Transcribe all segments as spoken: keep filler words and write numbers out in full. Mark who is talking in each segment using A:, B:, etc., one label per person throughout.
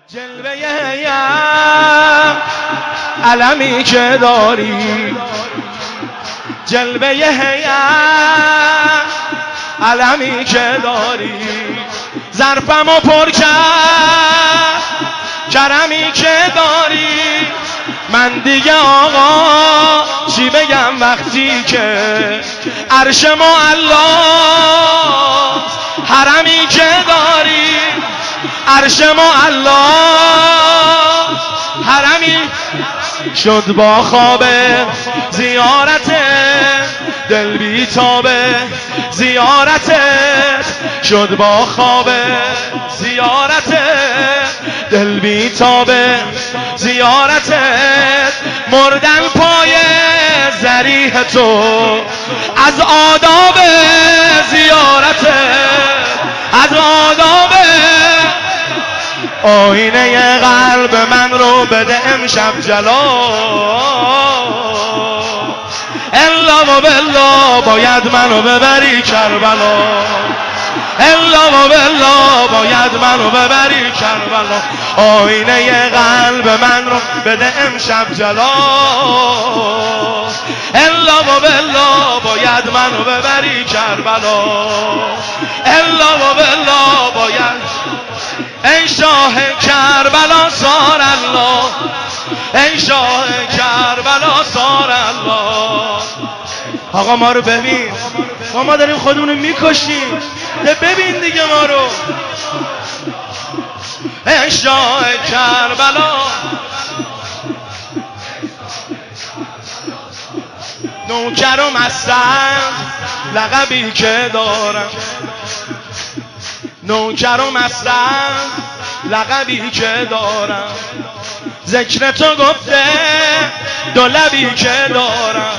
A: جلوه یم علمی که داری، جلوه یم علمی که داری، ظرفمو پر کرد کرمی که داری. من دیگه آقا چی بگم وقتی که عرش معلا حرمی که داری، عرش معلا حرمی شد با خواب زیارت دل بی تابه، زیارتت شد با خواب زیارت دل بی تابه، زیارتت مردن پای ذریح تو از آداب زیارتت، از آداب آینه قلب من رو بده امشب جلا. الا و بالله باید منو ببری کربلا، الا و بالله باید منو ببری کربلا. آینه قلب من رو بده امشب جلا. الا و بالله باید منو ببری کربلا، الا و بالله باید. ای شاه کربلا سار الله، ای شاه کربلا سار الله. آقا ما رو ببین، ما ما داریم خودمونو میکشیم، ببین دیگه ما رو. ای شاه کربلا نوکرم هستم لقبی که دارم، نوکرم هستم لقبی که دارم، ذکر تو گفته دو لبی که دارم.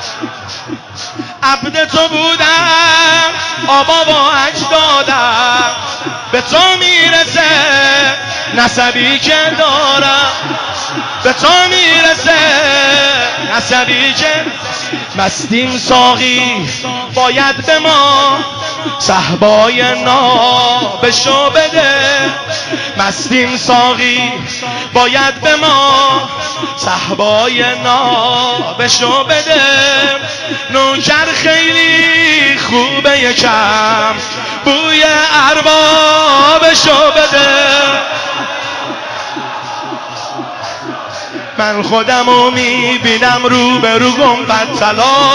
A: عبد تو بودم آبا با اجدادم، به تو میرسه نسبی که دارم، به تو میرسه نسبی که. مستیم ساقی باید به ما صحبای نابشو بده، مستیم ساقی باید به ما صحبای نابشو بده. نوکر خیلی خوبه یکم بوی اربابشو بده. من خودمو میبینم رو به رو گنبد طلا،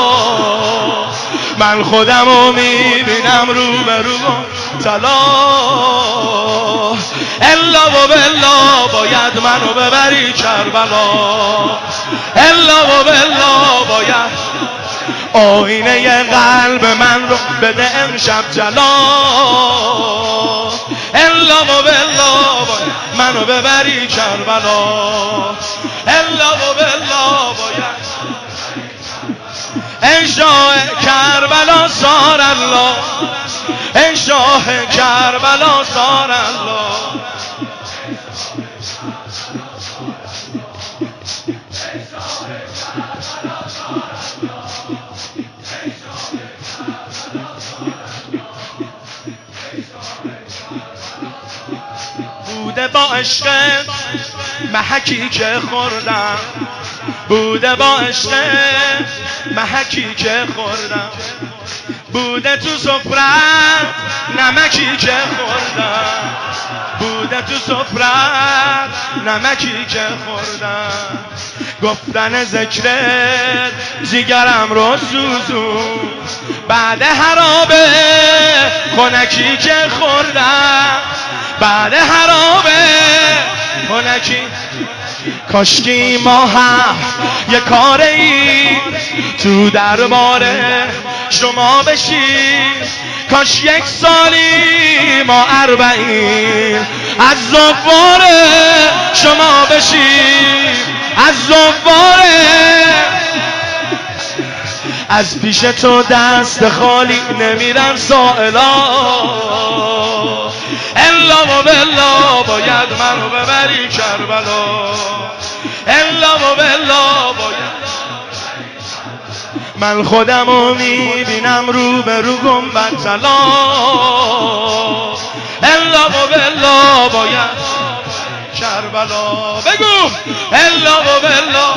A: من خودمو میبینم رو به رو گنبد طلا. الا و بالله باید منو ببری کربلا، الا و بالله باید. آینه قلب من رو بده امشب جلا. الا و بالله باید منو ببری کربلا، الا و بالله باید. ای شاه کربلا سار الله، ای شاه کربلا سار الله. بوده با عشق محکی که خوردم، بوده با عشق محکی که خوردم، بوده تو سفرت نمکی که خوردم، بوده تو سفرت نمکی که خوردم. گفتن ذکرت جیگرم رو سوزون، بعد حرابه خنکی که خوردم، بعد حرابه خنکی. کاشکی ما هم یه کاری تو دربار شما بشیم، کاش یک سالی ما اربعین از زوار شما بشیم، از زوار. از پیش تو دست خالی نمیرن سائلا. الا و بالله باید منو ببری کربلا، الا و بالله باید. من خودمو میبینم رو به رو گنبد طلا. الا و بالله باید کربلا. بگو الا و بلا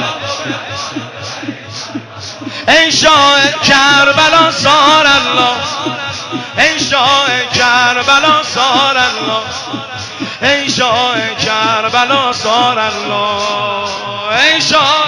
A: ای شاه کربلا سار الله، ای شاه کربلا سار الله، ای شاه کربلا سار الله، ای شاه.